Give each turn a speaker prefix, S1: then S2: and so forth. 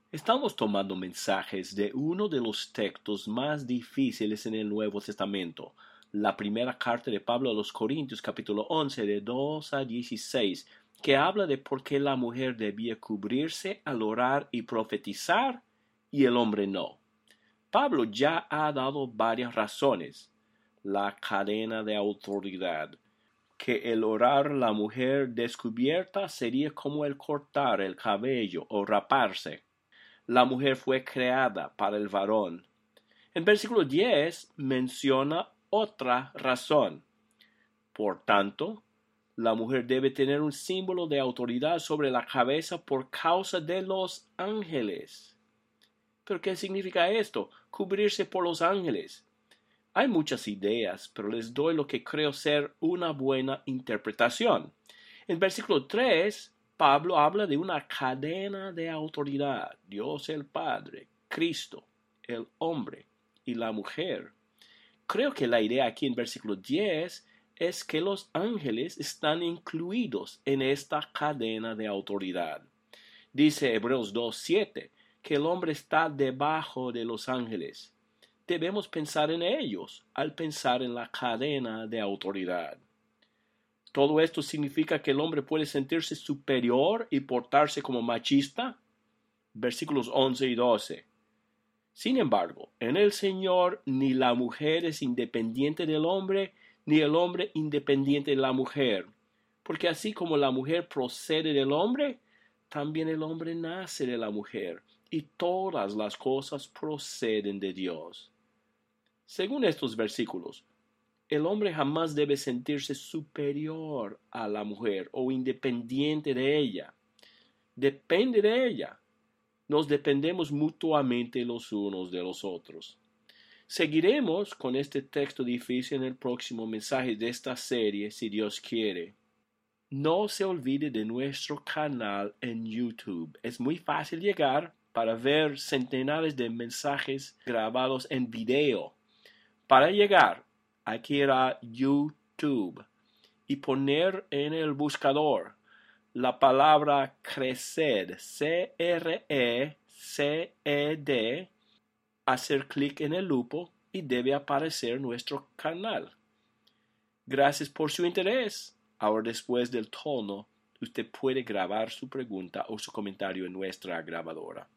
S1: Estamos tomando mensajes de uno de los textos más difíciles en el Nuevo Testamento, la primera carta de Pablo a los Corintios, capítulo 11, de 2 a 16, que habla de por qué la mujer debía cubrirse al orar y profetizar y el hombre no. Pablo ya ha dado varias razones. La cadena de autoridad, que el orar la mujer descubierta sería como el cortar el cabello o raparse. La mujer fue creada para el varón. En versículo 10 menciona otra razón. Por tanto, la mujer debe tener un símbolo de autoridad sobre la cabeza por causa de los ángeles. ¿Pero qué significa esto? Cubrirse por los ángeles. Hay muchas ideas, pero les doy lo que creo ser una buena interpretación. En versículo 3, Pablo habla de una cadena de autoridad. Dios el Padre, Cristo, el hombre y la mujer. Creo que la idea aquí en versículo 10 es que los ángeles están incluidos en esta cadena de autoridad. Dice Hebreos 2:7 que el hombre está debajo de los ángeles. Debemos pensar en ellos al pensar en la cadena de autoridad. ¿Todo esto significa que el hombre puede sentirse superior y portarse como machista? Versículos 11 y 12. Sin embargo, en el Señor ni la mujer es independiente del hombre, ni el hombre independiente de la mujer. Porque así como la mujer procede del hombre, también el hombre nace de la mujer, y todas las cosas proceden de Dios. Según estos versículos, el hombre jamás debe sentirse superior a la mujer o independiente de ella. Depende de ella. Nos dependemos mutuamente los unos de los otros. Seguiremos con este texto difícil en el próximo mensaje de esta serie, si Dios quiere. No se olvide de nuestro canal en YouTube. Es muy fácil llegar para ver centenares de mensajes grabados en video. Para llegar, hay que ir a YouTube y poner en el buscador la palabra CRECED, CRECED, hacer clic en el lupo y debe aparecer nuestro canal. Gracias por su interés. Ahora, después del tono, usted puede grabar su pregunta o su comentario en nuestra grabadora.